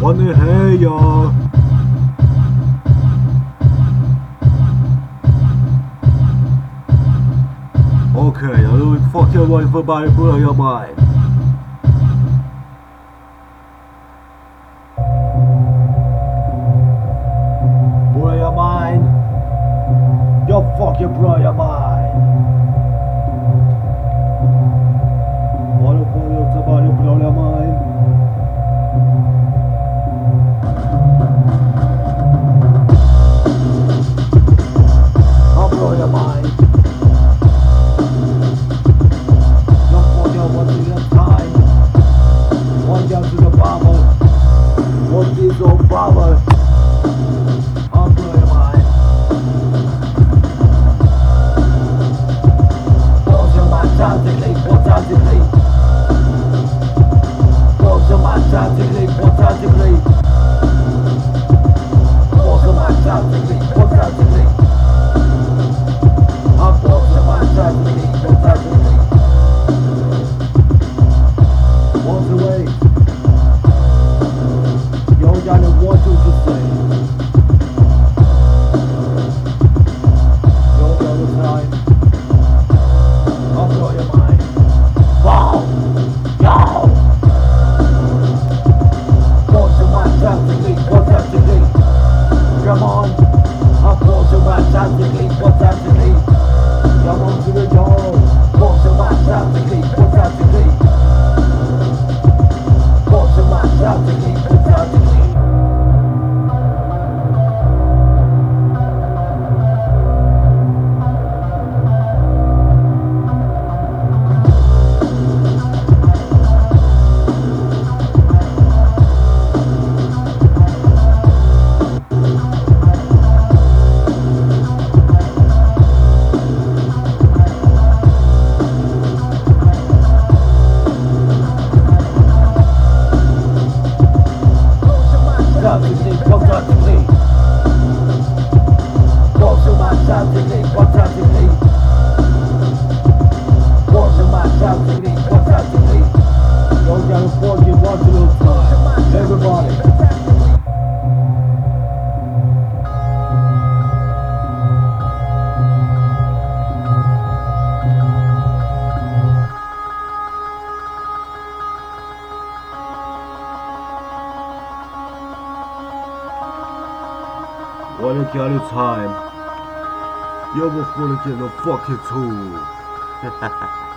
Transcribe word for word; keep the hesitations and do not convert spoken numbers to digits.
What the hell, y'all? Okay, I don't fuck your wife about it, blow your mind. Blow your mind. You fucking blow your mind. What the fuck is about it, blow your mind? I'll blow your mind. One down to the bomber, one diesel bomber. I'll blow your mind. Balls your mind tactically, what tactically? Balls your mind tactically, what tactically? Balls your mind tactically, what tactically? I'll balls your mind tactically, what tactically? Walls away. You only got one to just say. You only got the time. I'll blow your mind. Wow! Yo! Walls your mind tactically, what tactically? Come on. I'll walls your mind tactically, what tactically? Come on to the door. Walls your mind tactically, what tactically? Tactically, tactically. Tactically, what tactically? Walls your mind tactically, what tactically? Walls your mind tactically, what tactically? Don't gotta forget one little time. Everybody. Wanna get the time? You almost wanna get the fucking tool.